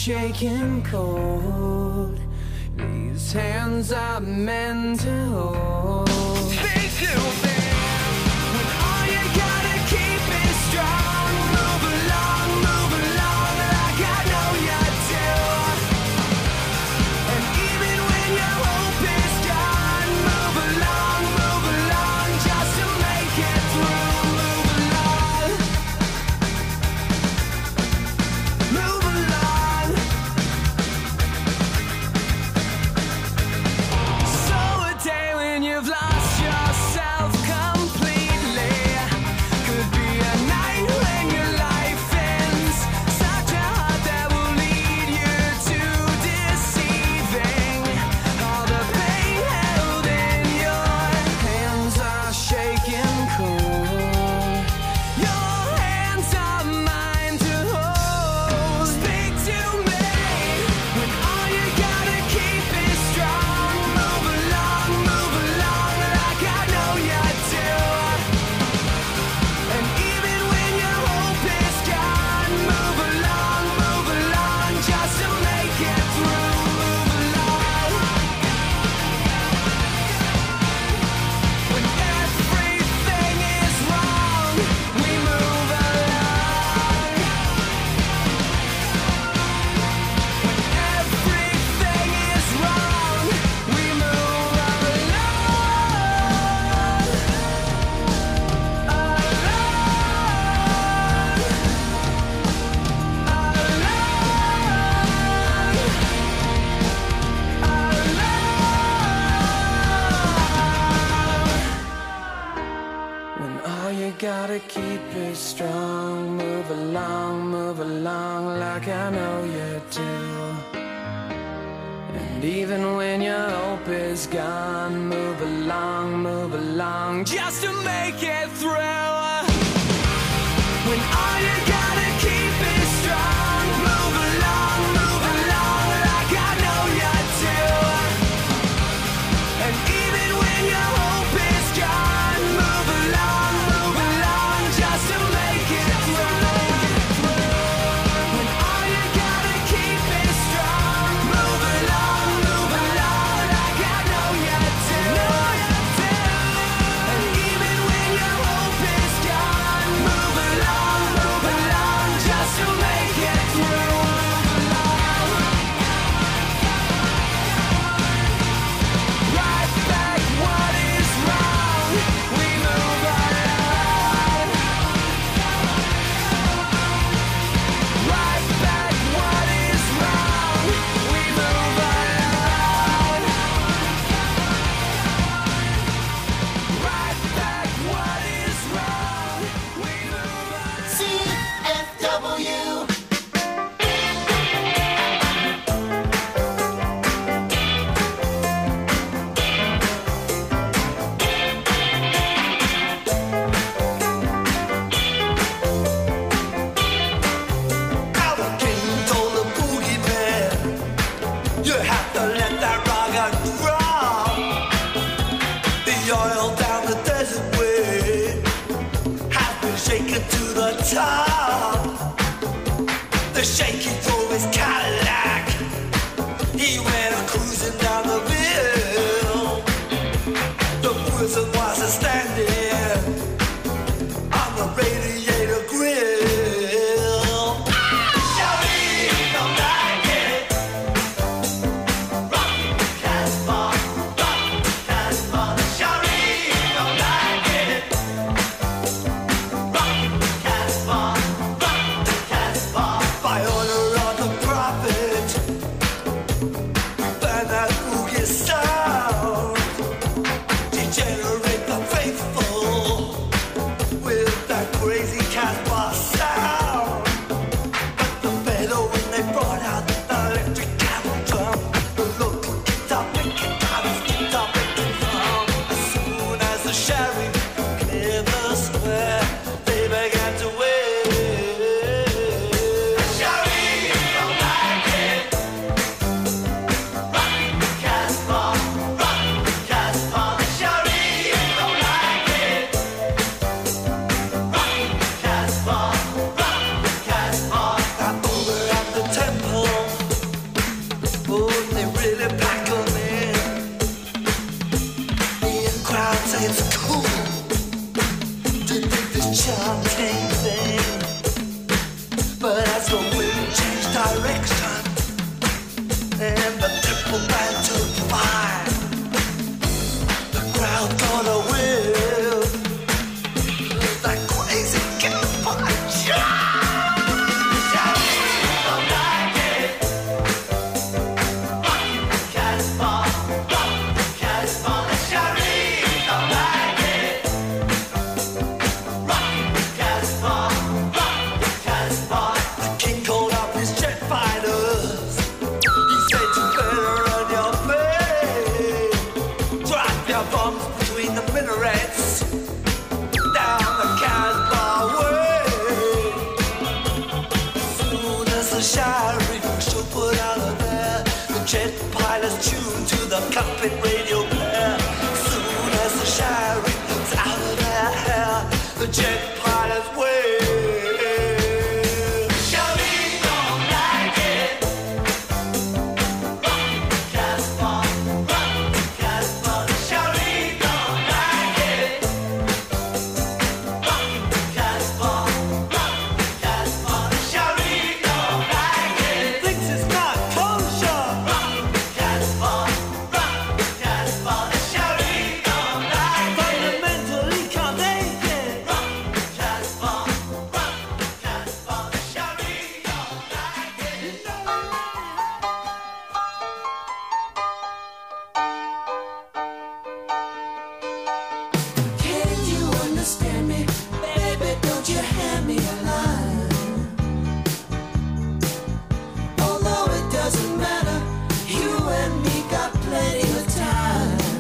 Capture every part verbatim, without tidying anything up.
shaking cold. These hands are meant to hold. Stay too when all you gotta keep is strong. Move along, move along like I know you do. And even when your hope is gone, move along, move along just to make it through. Move along, move along. So a day when you've lost yourself completely could be a night when your life ends. Such a heart that will lead you to deceiving. All the pain held in your hands are shaking cold. Your hands are mine to hold. Speak to me when all you gotta keep is strong. Move along, move along like I know you do. And even when your hope is gone, move along, move along just to make it through. Move along. When everything is wrong, we move along. When everything is wrong, we move When all you gotta keep is strong, move along, move along like I know you do. And even when your hope is gone, move along, move along just to make it through. When all you gotta keep is strong, move along, move along like I know you do. And even when your hope is gone, move along, move along just to make it through. When all you gotta keep is strong, move along, move along like I know you do. And even when your hope is gone, move along, move along just to make it through. Move along. Right back what is wrong, we move along. Right back what is wrong, we move along. Right back what is wrong, we move along. C F W. Our king told the boogie man, you have to let that rock drop. The oil down the desert way has been shaken to the top. The shaky drove his Cadillac. He went a cruising down the hill. The wizard was a standing on the radiator grill. Shawty, don't like it. Rock the Casbah, rock the Casbah. Shawty, don't like it. Rock the Casbah. jet pilots tuned to the cockpit radio player. Soon as the shine is out of their hair, the jet pilots wail. Shawty don't like it. Rock to Casbah, rock to Casbah. Shawty don't like it. Rock to Casbah, rock to Casbah. Shawty don't like it. Thinks it's not kosher. Rock to Casbah, rock to Casbah. Shawty don't like it. Fundamentally can't take it. Rock to Casbah, rock to Casbah. Shawty don't like it. Can't you understand me? Baby, don't you hand me a line. Although it doesn't matter, you and me got plenty of time.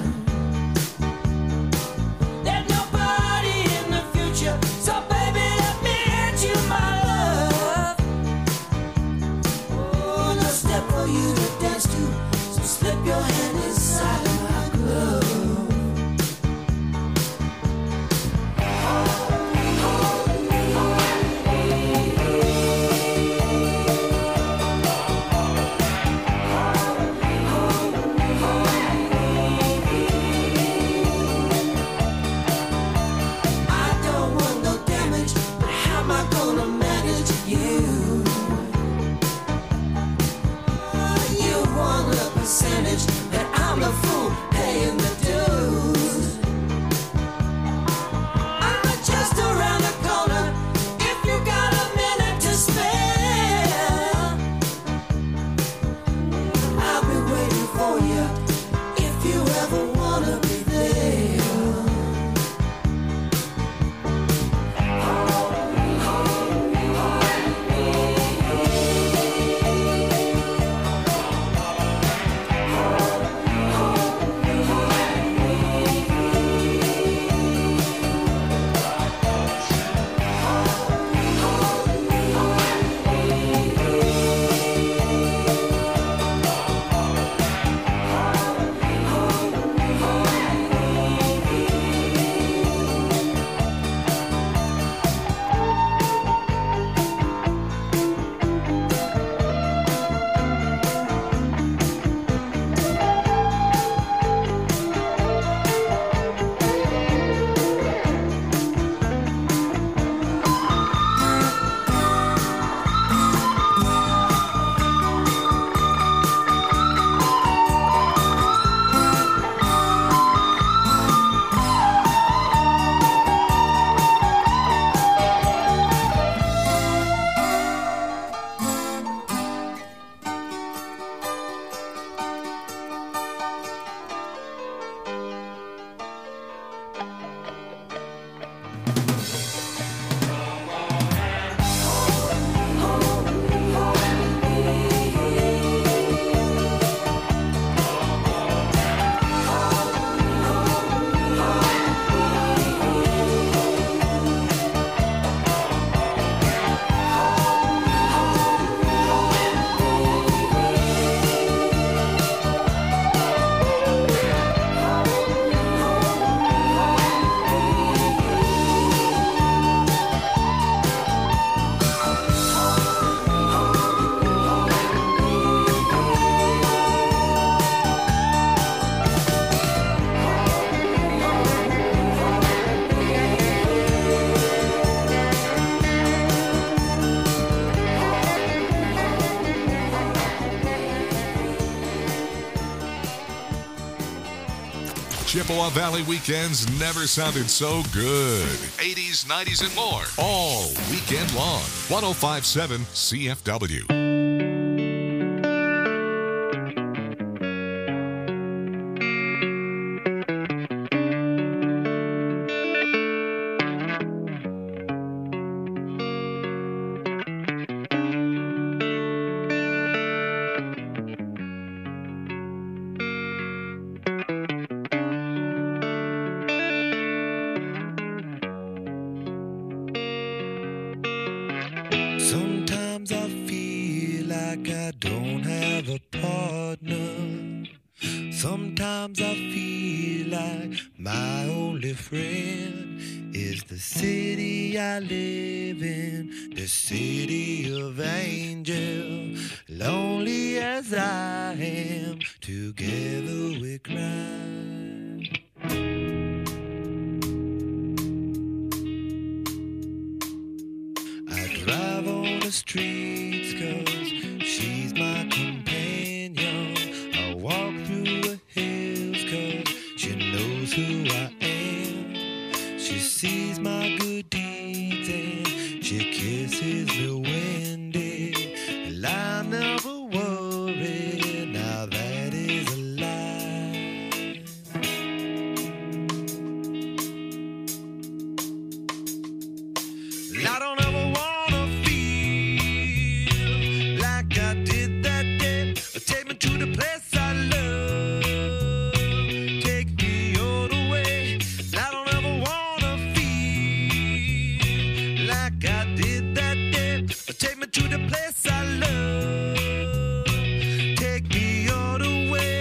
There's nobody in the future, so baby, let me hand you my love. Oh, no step for you to dance to, so slip your hand inside my glove. I don't want no damage, but how am I gonna manage you? You want a percentage, and I'm the fool paying the dues. I'm just around the corner if you got a minute to spare. I'll be waiting for you if you ever wanna be there. Chippewa Valley weekends never sounded so good. eighties, nineties, and more. All weekend long. one oh five point seven C F W. Sometimes I feel don't have a partner. Sometimes I feel like my only friend is the city I live in, the city of angels. Lonely as I am, together we cry. I drive on the streets 'cause she's my companion. I walk through the hills 'cause she knows who I am. She sees my good deeds and she kisses me windy. And I never worry, now that is a lie. And I don't ever wanna feel like I did that day. Take me to the place I love. Take me all the way. And I don't ever wanna feel like I did that day. Take me to the place I love. Take me all the way.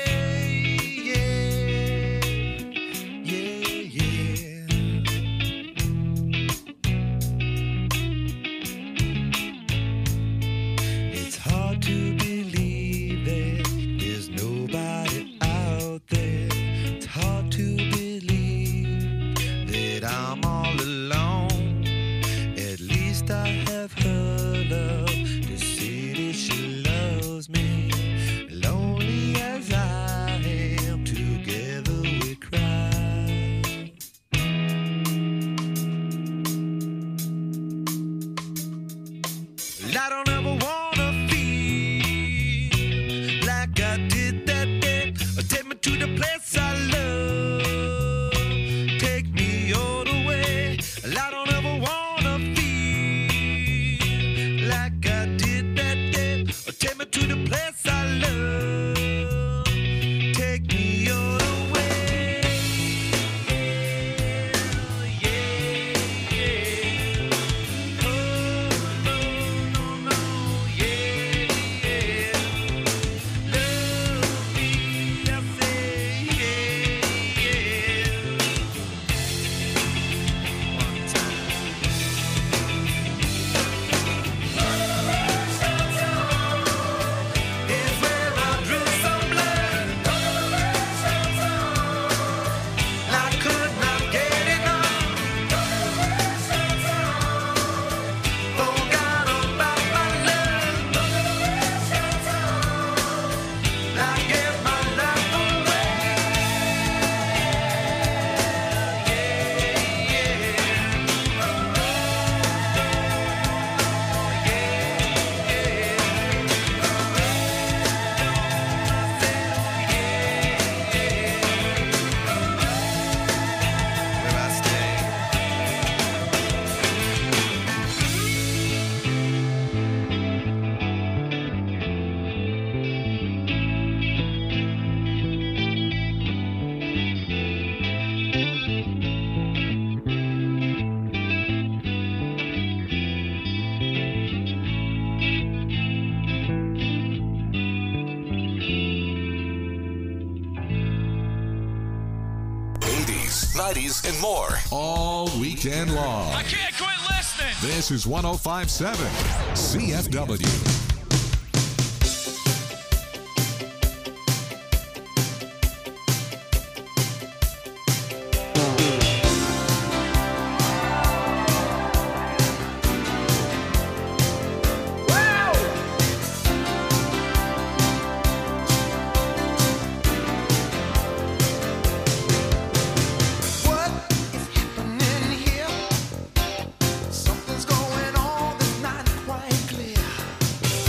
Yeah, yeah, yeah. It's hard to believe that there's nobody out there. It's hard to believe that I'm all alone. At least I have her love. The city, she loves me. Lonely as I am, together we cry. And I don't ever wanna feel like I did that day. Take me to the place I love. Take me all the way. And I don't ever wanna feel like I did that day. Take me to the place I love. Take me all the way. Yeah, yeah. Oh, no, no, no. Yeah, yeah. Love me, I say, yeah, yeah. One time. It's where I drew some blood. I could not get enough. Forgot about my love. I gave my life away. Yeah, where I stay. eighties, nineties, and more. All weekend long. I can't quit listening. This is one oh five point seven C F W. What is happening here? Something's going on that's not quite clear.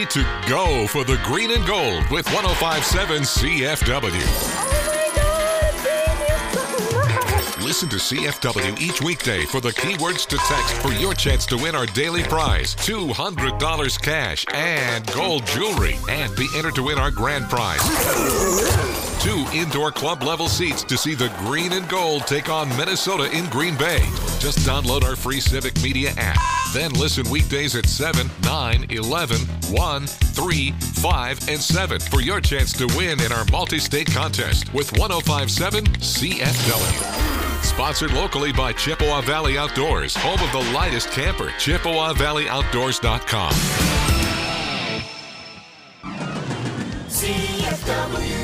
ready to go for the green and gold with one oh five point seven C F W. Listen to C F W each weekday for the keywords to text for your chance to win our daily prize, two hundred dollars cash and gold jewelry, and be entered to win our grand prize. Two indoor club level seats to see the green and gold take on Minnesota in Green Bay. Just download our free Civic Media app. Then listen weekdays at seven, nine, eleven, one, three, five, and seven for your chance to win in our multi-state contest with one oh five point seven C F W. Sponsored locally by Chippewa Valley Outdoors, home of the lightest camper, Chippewa Valley Outdoors dot com. C F W.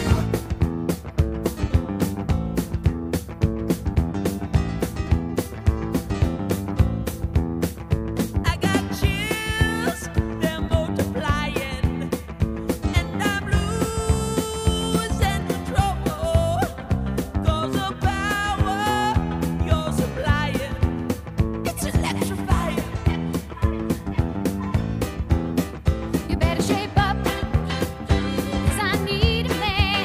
I got chills, they're multiplying, and I'm losing control. 'Cause the power you're supplying, it's electrifying. You better shape up, 'cause I need a man,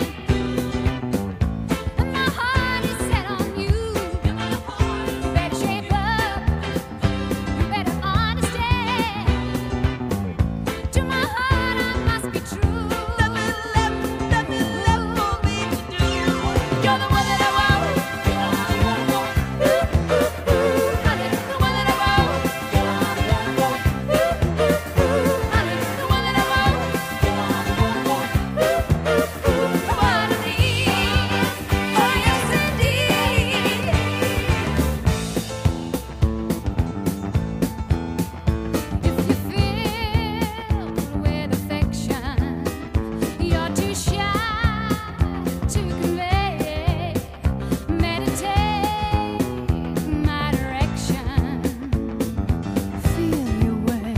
and my heart is set on you. You better shape up, you better understand. To my heart I must be true. Nothing left, nothing left for me to do. You're the one that I want. Ooh, ooh, ooh, honey, the one that I want. Ooh, ooh, ooh, honey, the one that I want. Ooh, ooh, ooh, the one I need. Oh yes indeed. If you feel with affection, you're too shy to convey. Meditate my direction. Feel your way.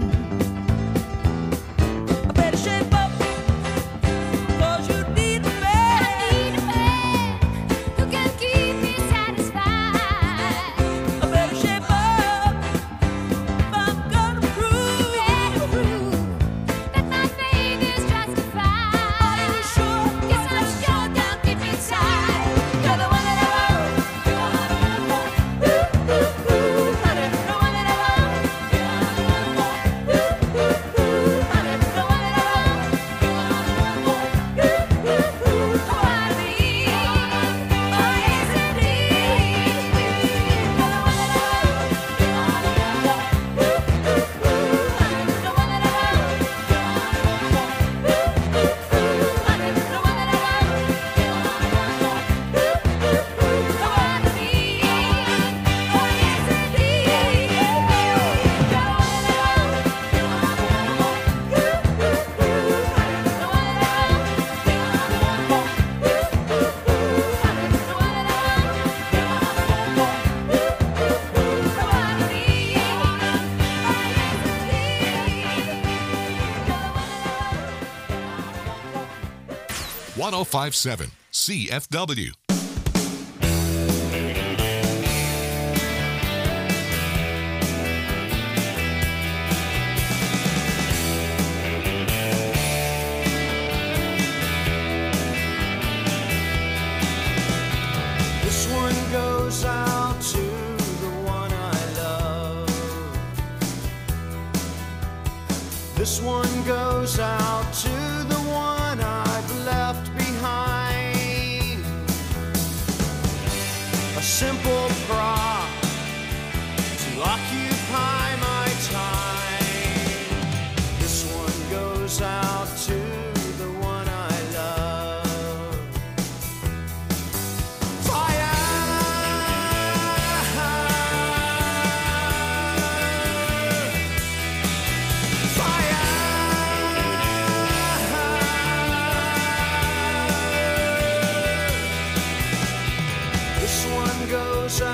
I better shape up, 'cause you need a I man. need a man who can keep me satisfied. I better shape up if I'm gonna prove. Better prove that my faith is justified. Are you sure? Yes, I'm sure down deep inside. You're the one that I want. Ooh, ooh, ooh, honey, the one that I want. Ooh, ooh, ooh, honey, the one that I want. Ooh, ooh, ooh, the one I need. Oh yes indeed. You're the one that I want. Ooh, ooh, ooh, honey, the one that I want. Ooh, ooh, ooh, honey, the one that I want. one oh five point seven C F W. This one goes out to the one I love. This one goes out to the one I've left behind. A simple prop to occupy my time. This one goes out to the one I love. This one goes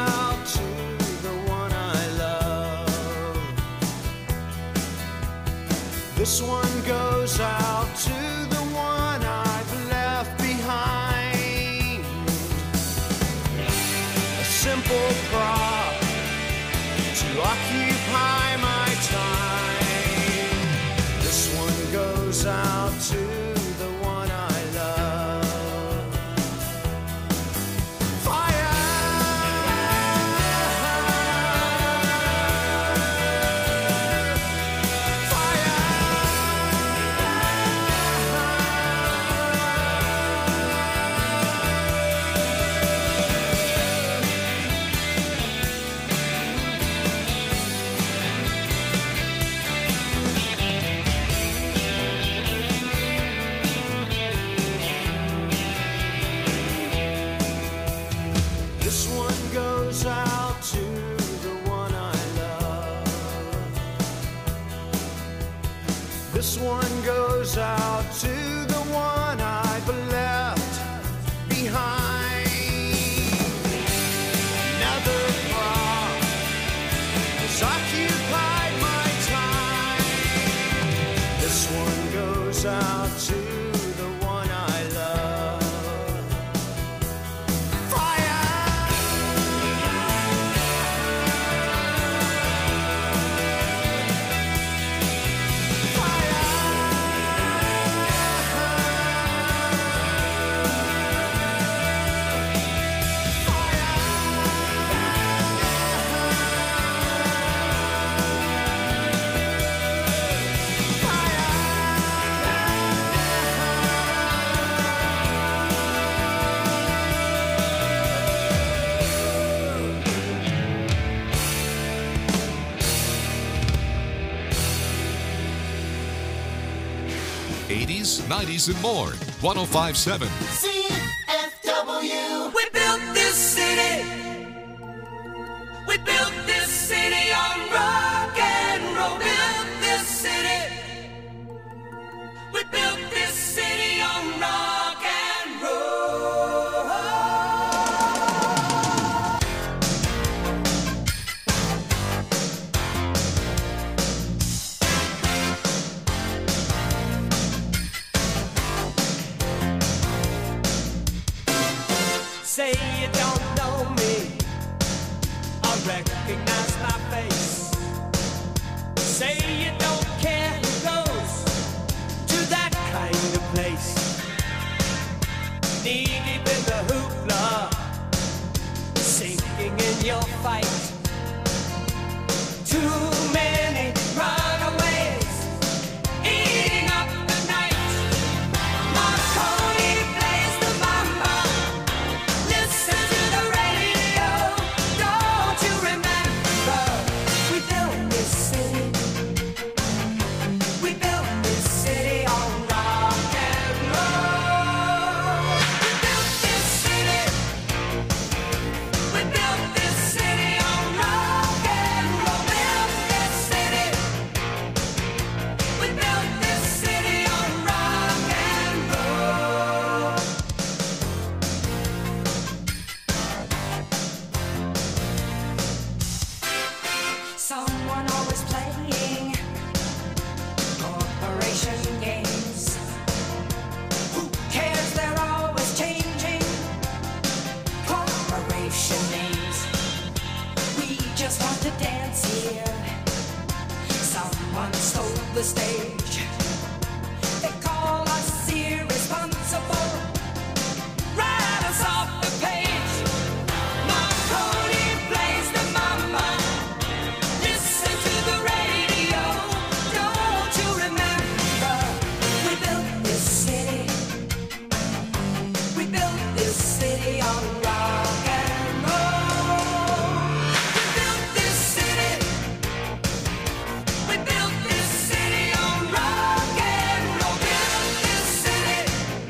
eighties, nineties, and more. one oh five point seven. C F W. We built this city. We built this city on rock and roll. Built this city. We built this city on rock and roll. Say you don't know me, I recognize my face. Say you don't care who goes to that kind of place. Knee deep in the hoopla, sinking in your fight. Too many runaways, eating up the night. Marconi plays the mama. Listen to the radio. Don't you remember? We built this city. We built this city on rock and roll. We built this city. We built this city on rock and roll. Built this city. We built this city on rock and roll. Someone always playing corporation games. Who cares? They're always changing corporation names. We just want to dance here. Someone stole the stage. They call us irresponsible. Write us off the page. Marconi plays the mama. Listen to the radio. Don't you remember? We built this city. We built this city on rock and roll. We built this city. We built this city on rock and roll. Built this city.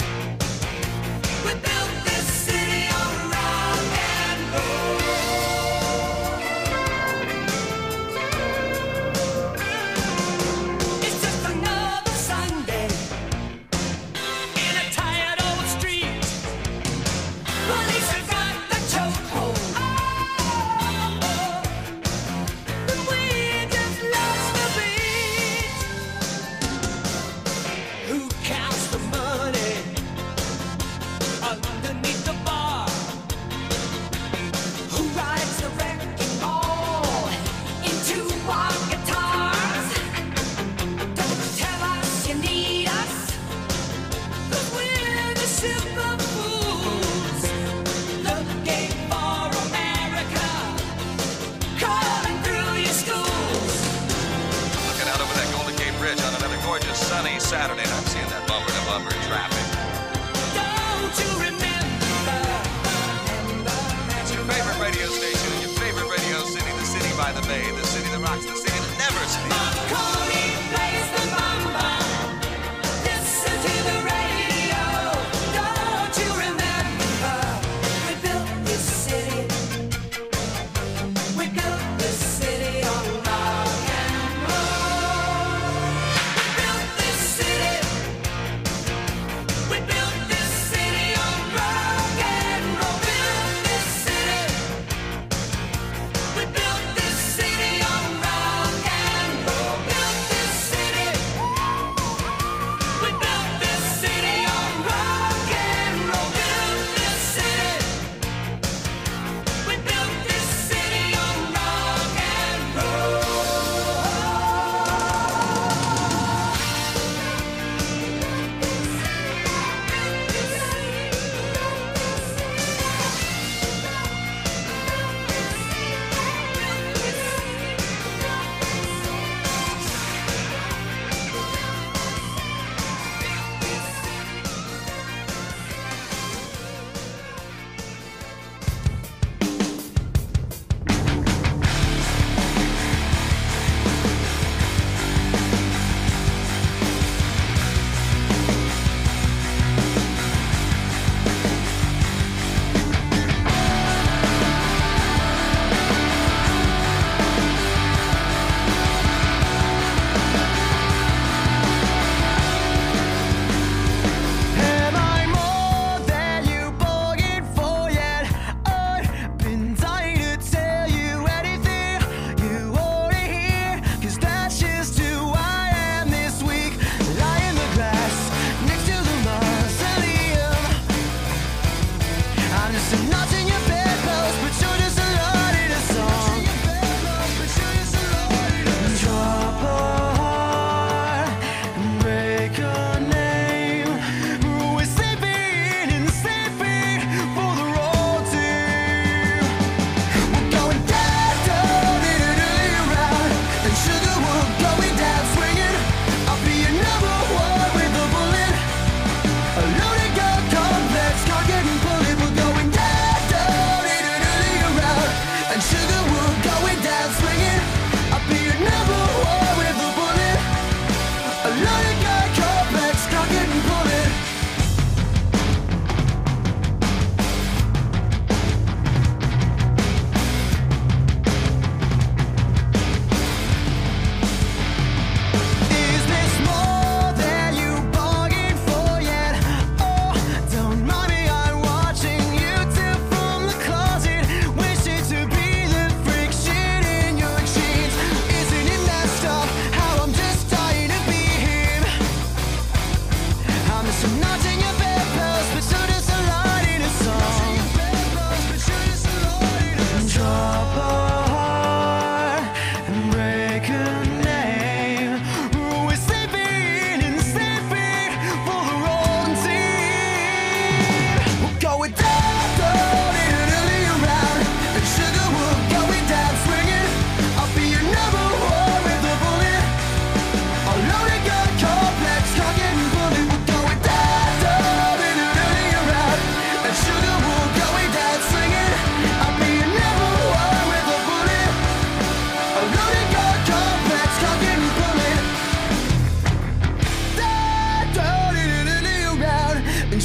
We built this city on rock and roll. It's just another Sunday in a tired old street. Police are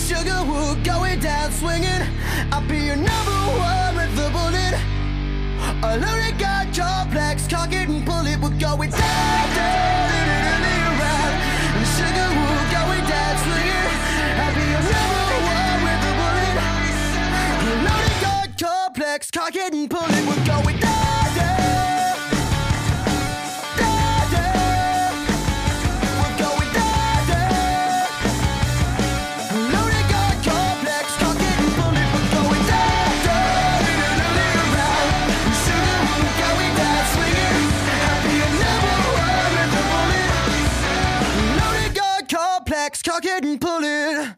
Sugarwood going down swinging. I'll be your number one with the bullet. A loaded gun, complex, cock it and pull it. We're going down, down, down, down, around. Sugarwood going down swinging. I'll be your number one with the bullet. A loaded gun, complex, cock it and pull it. We're going down, down, down, down. We're going down, down. A loaded gun, complex, cock it and pull it. We're going down, down, down, down, around. Sugarwood going down swinging. I'll be your number one with the bullet. Loaded gun, complex, cock it and pull it.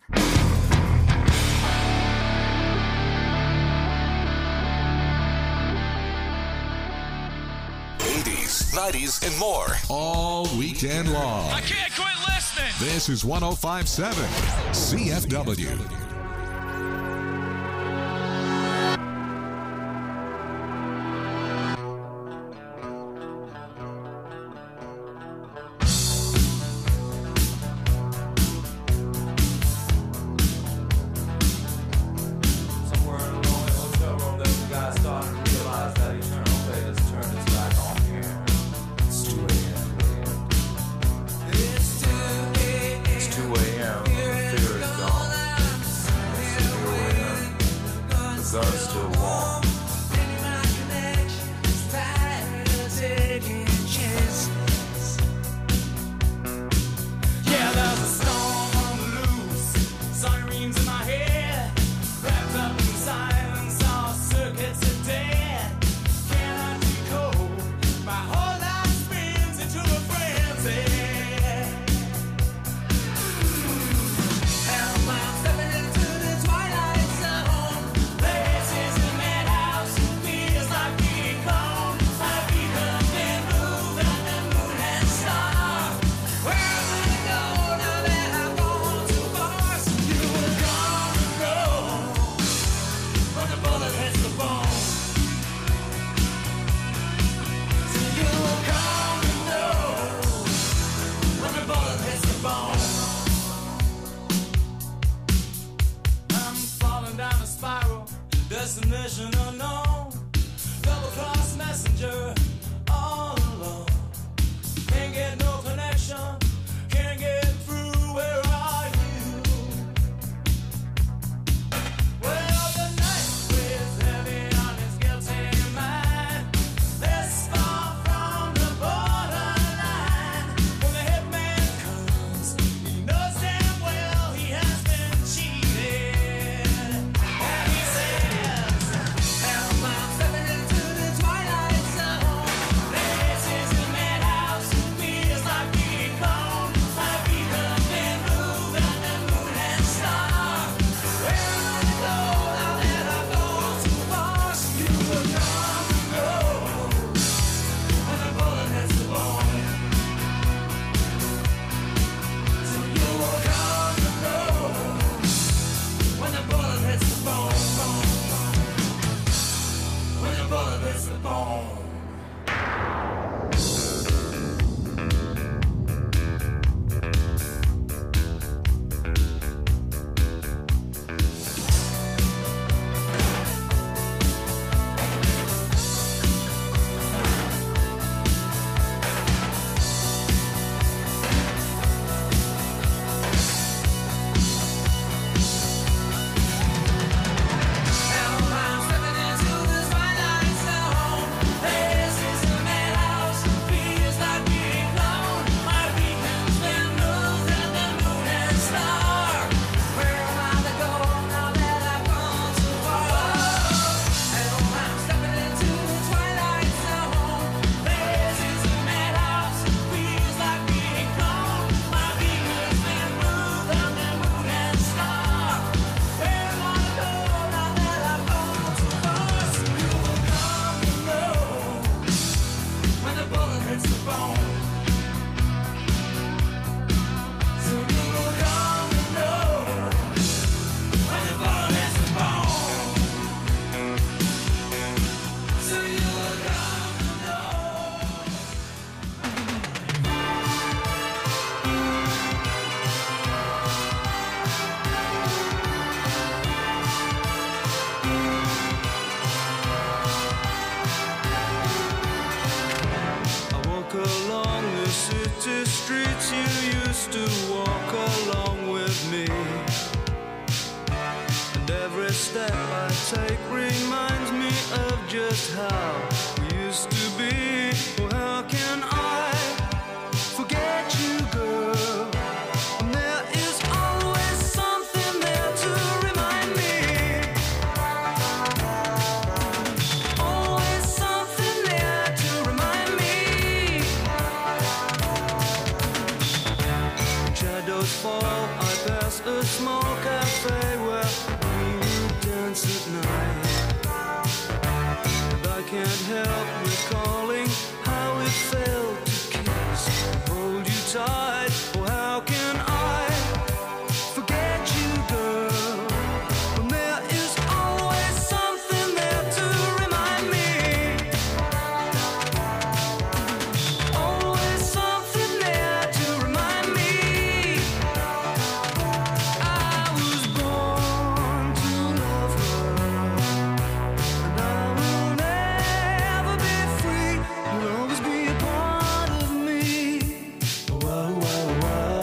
eighties, nineties, and more. All weekend long. I can't quit listening. This is one oh five point seven C F W. Somewhere in a lonely hotel room, there's a guy starting to realize that eternal fate has turned its back on here. It's two a.m. It's two a.m. The fear is gone. It's two a.m. The gun's still warm. Yeah, there's a storm on the loose. Sirens in my head. Wrapped up in silence, all circuits are dead. Cannot decode. My whole life spins into a frenzy. And I'm stepping into the twilight zone. This is the madhouse. Feels like being gone. I've become the moon and the moon and star. Where am I to go now that I've gone too far? So you were gone to go when the bullet hits the bone. So you were gone to know when the bullet hits the bone. I'm falling down a spiral, destination unknown. Double cross messenger, all alone. Can't get no connection, can't get through. Where are you? Well, the night weighs heavy on his guilty mind. This far from the borderline. When the hitman comes, he knows damn well he has been cheated. And he says, "Am I stepping into the twilight zone? And every step I take reminds me of just how we used to be. Oh, how can I forget you, girl? And there is always something there to remind me. Always something there to remind me. When shadows fall, I pass a small cafe where we would dance at night. And I can't help recalling how it felt to kiss and hold you tight. Oh, how can I forget you, girl? When there is always something there to remind me. Always something there to remind me. I was born to love her, and I will never be free. You'll always be a part of me. Whoa, whoa, whoa.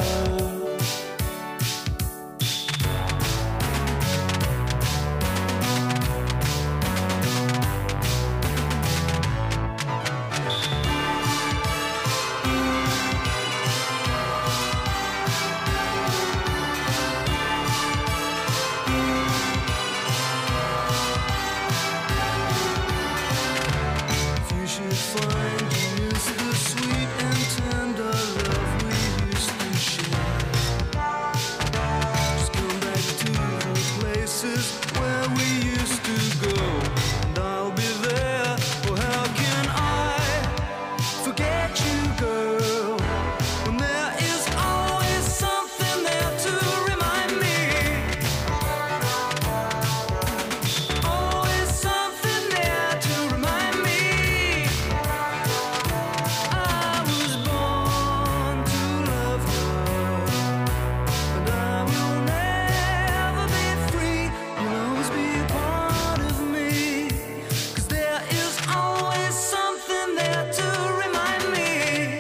If you should find you miss the sweet and tender love we used to share, just come back to the places where we used to go, and I'll be there. Oh, how can I forget you, girl? When there is always something there to remind me. Always something there to remind me. I was born to love her, and I will never be free. You'll always be a part of me. 'Cause there is always something there to remind me.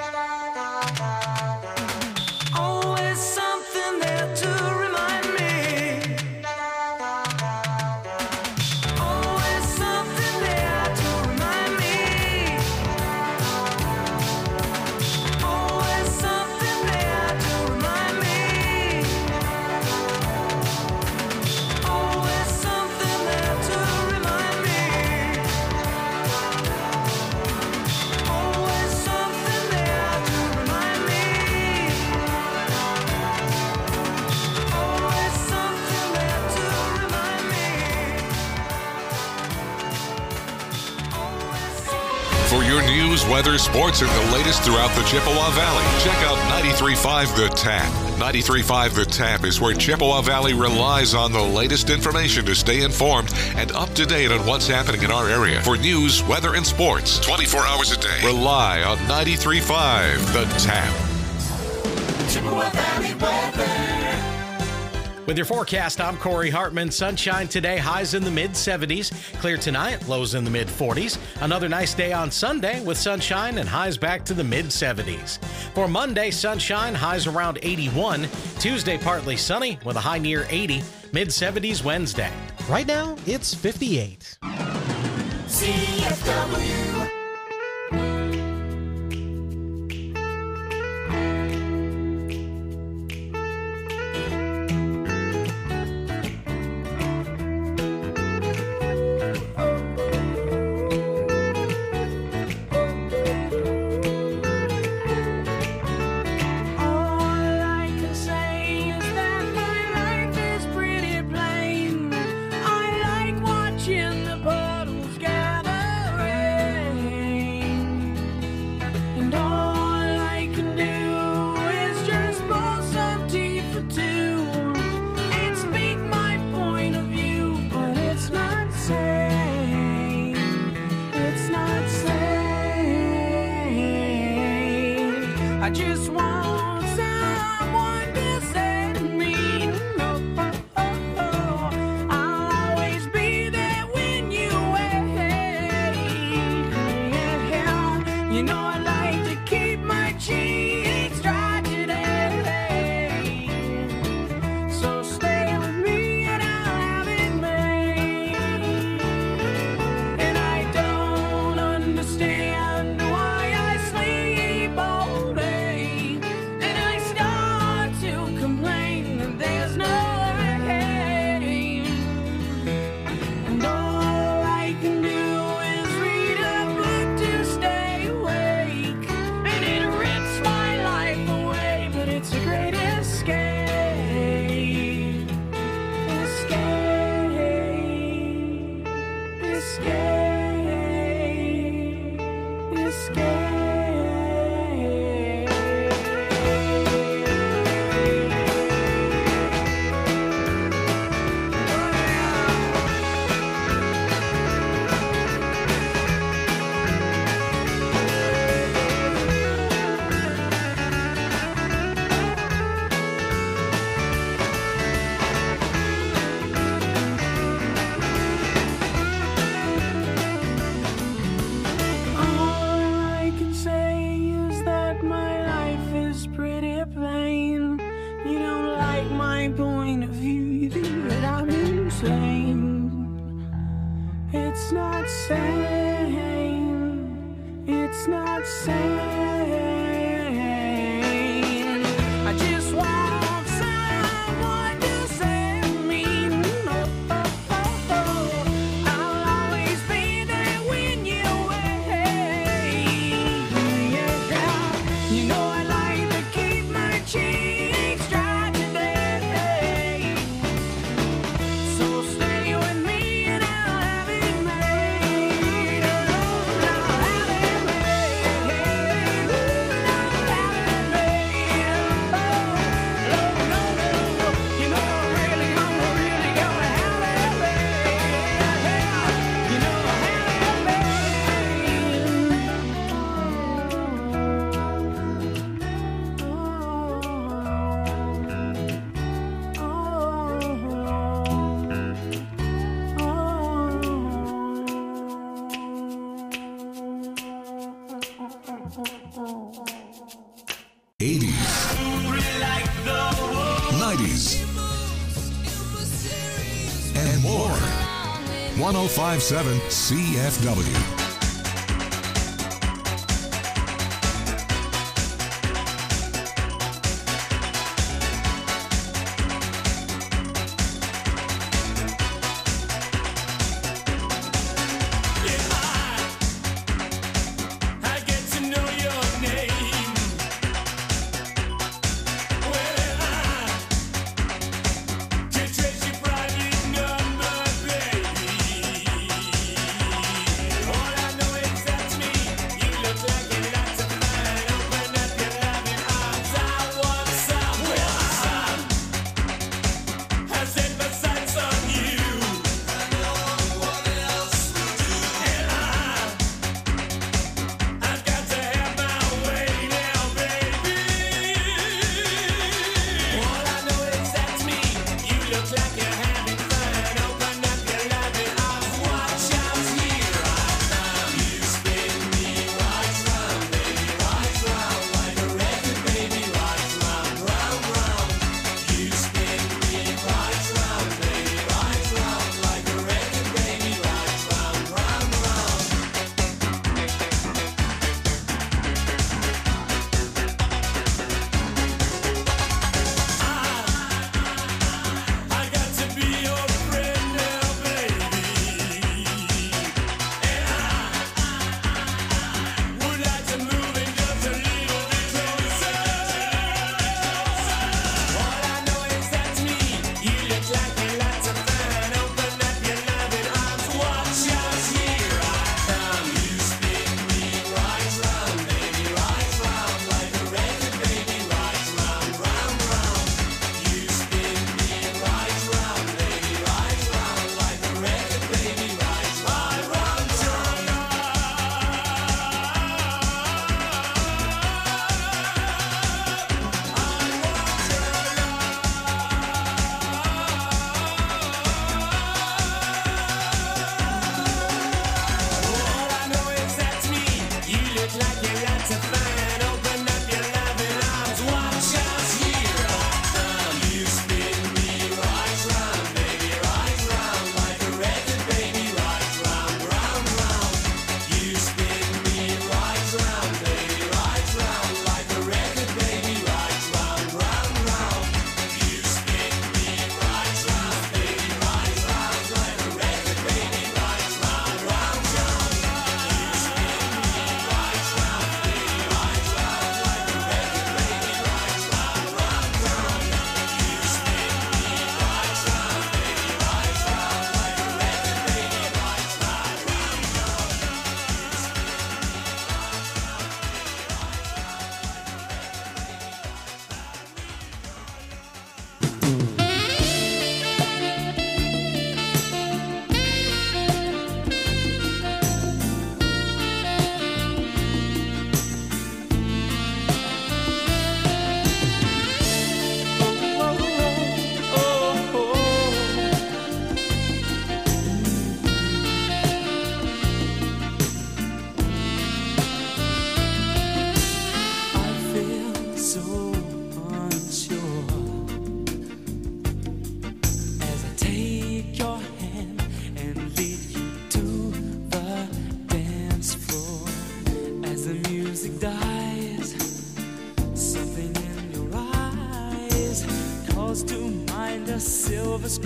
Always something there to remind me. Always something there to remind me. Always something there to remind me. Always something there to remind me. Always something there to remind me. Always something there to remind me. For your news, weather, sports, and the latest throughout the Chippewa Valley, check out ninety-three point five The Tap. ninety-three point five The Tap is where Chippewa Valley relies on the latest information to stay informed and up to date on what's happening in our area. For news, weather, and sports, twenty-four hours a day, rely on ninety-three point five The Tap. Chippewa Valley weather. With your forecast, I'm Corey Hartman. Sunshine today, highs in the mid seventies. Clear tonight, lows in the mid forties. Another nice day on Sunday with sunshine and highs back to the mid seventies. For Monday, sunshine, highs around eighty-one. Tuesday, partly sunny with a high near eighty. mid seventies Wednesday. Right now, it's fifty-eight. C F W. All I can say is that my life is pretty plain. I like watching the puddles gather rain. not sane. It's not sane. I just want someone to save me. Oh, oh, oh, oh. I'll always be there when you're away. Yeah. You know I like to keep my cheeks dry today. So stay with me and I'll have it made. I'll have it made. I'll have it made. Oh, no, no, no. You know I'm really, I'm really gonna have it made. You know I'll have eighties, nineties, and more. one oh five point seven C F W. I get to know your name. Well, I can trace your private number, baby. All I know is that's me. You look like you like to find. Open up your loving arms. I want some. Well, I set my sights on you. I know what else will do. And I I've got to have my way now, baby. All I know is that's me. You look like you're having fun. Open up your loving arms. Watch out here. I come. You spin me right round, baby, right round like a record, baby, right round, round, round. You spin me right round, baby, right round like a record, baby, right round, round, round. I got to be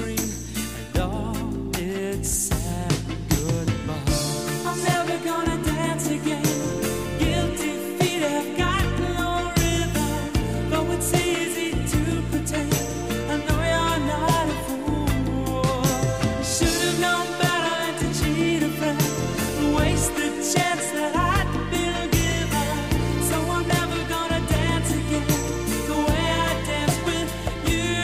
screen, and all it's sad goodbye. I'm never gonna dance again. Guilty feet have got no rhythm, though it's easy to pretend. I know you're not a fool. Should have known better than to cheat a friend, waste the chance that I'd been given. So I'm never gonna dance again the way I danced with you.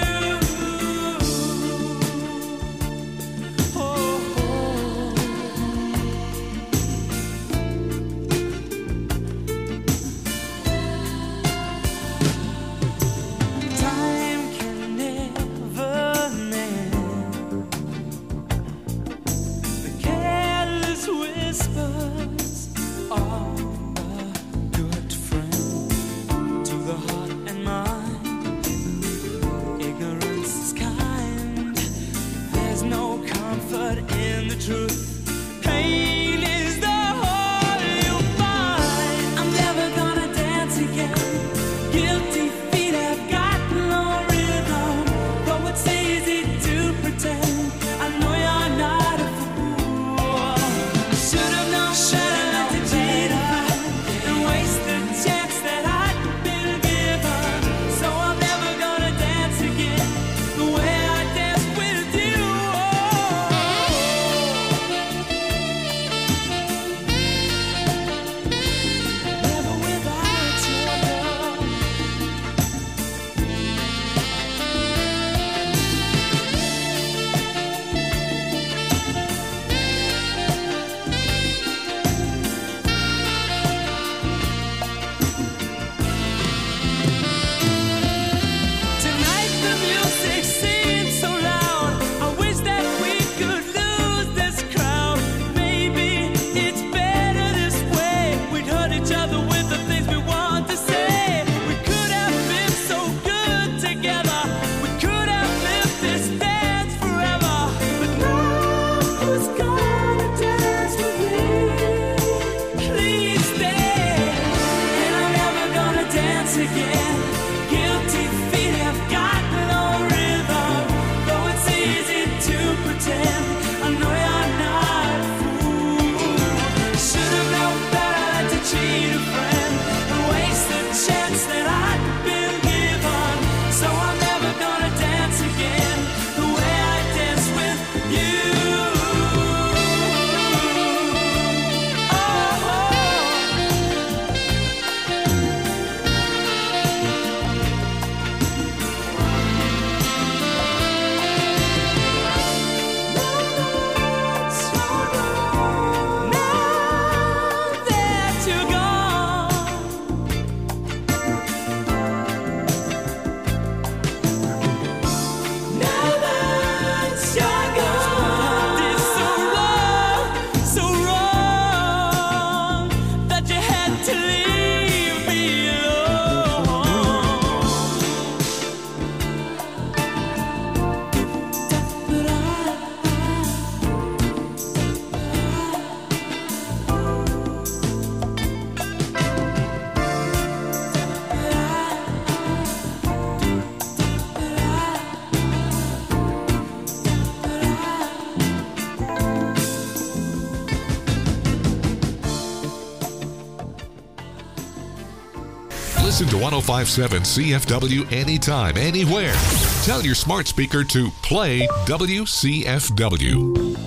Oh, time can never mend the careless whispers of a good friend to the heart and mind. Ignorance is kind. There's no comfort in the truth. Pain is the whole you find. I'm never gonna dance again. Guilty feet have got no rhythm, though it's easy to pretend. I know you're not a fool. Should have known better to cheat a friend and waste the chance that I'd been given. So I'm never gonna dance again the way I danced with you. Never without your love. Tonight the music seems so loud. I wish that we could lose this crowd. Maybe it's better this way. We'd hurt each other with the things we want to say. We could have been so good together. We could have lived this dance forever. But now who's gonna dance with me? Please stay. And I'm never gonna dance again. Guilty feet have got no rhythm, though it's easy to pretend. I know you're not a fool. Should have known better than to cheat a friend and waste the chance that I'd been given. So I'm never gonna dance again the way I danced with you. Oh. Now that you're gone, now that you're gone, it's so wrong, so wrong that you had to leave me alone. But Listen to one oh five point seven C F W anytime, anywhere. Tell your smart speaker to play W C F W.